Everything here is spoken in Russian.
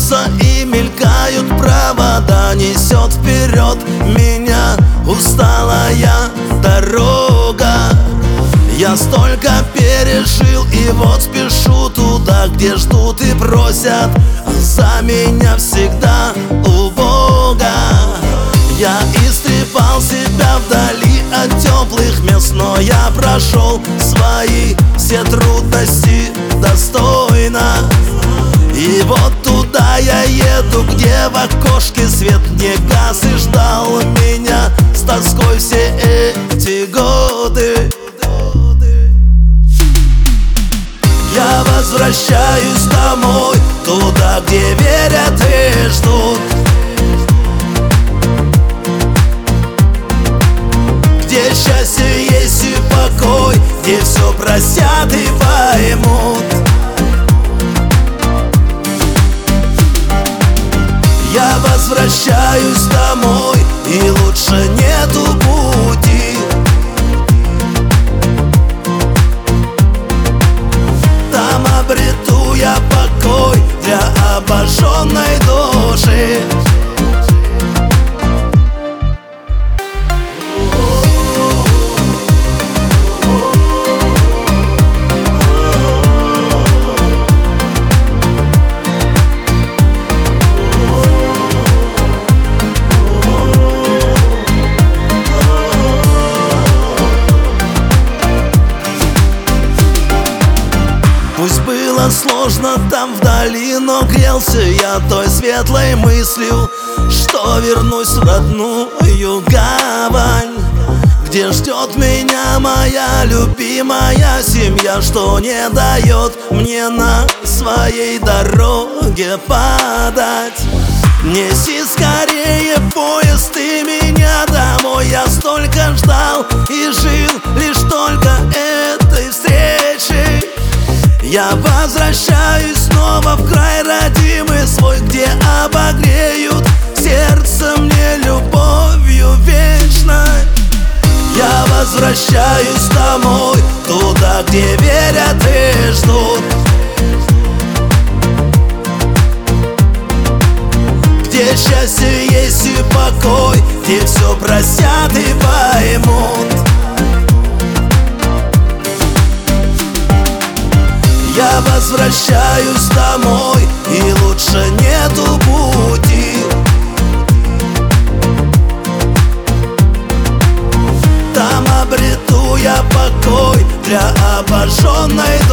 кружатся и мелькают провода. Несет вперед меня усталая дорога. Я столько пережил, и вот спешу туда, где ждут и просят за меня всегда у Бога. Я истрепал себя вдали от теплых мест, но я прошел свои все трудности достойно. И вот туда я еду, где в окошке свет не гас и ждал меня с тоской все эти годы. Я возвращаюсь домой, туда, где верят и ждут, где счастье есть и покой, где все простят и поймут. Я возвращаюсь домой, и лучше нету пути. Там обрету я покой для обожженной души. Пусть было сложно там вдали, но грелся я той светлой мыслью, что вернусь в родную гавань, где ждет меня моя любимая семья, что не дает мне на своей дороге падать. Неси скорее поезд и меня домой. Я столько ждал и жил лишь только этой встречи. Я возвращаюсь снова в край родимый свой, где обогреют сердце мне любовью вечной. Я возвращаюсь домой, туда, где верят и ждут, где счастье есть и покой, где все простят и поймут. Я возвращаюсь домой, и лучше нету пути. Там обрету я покой для обожженной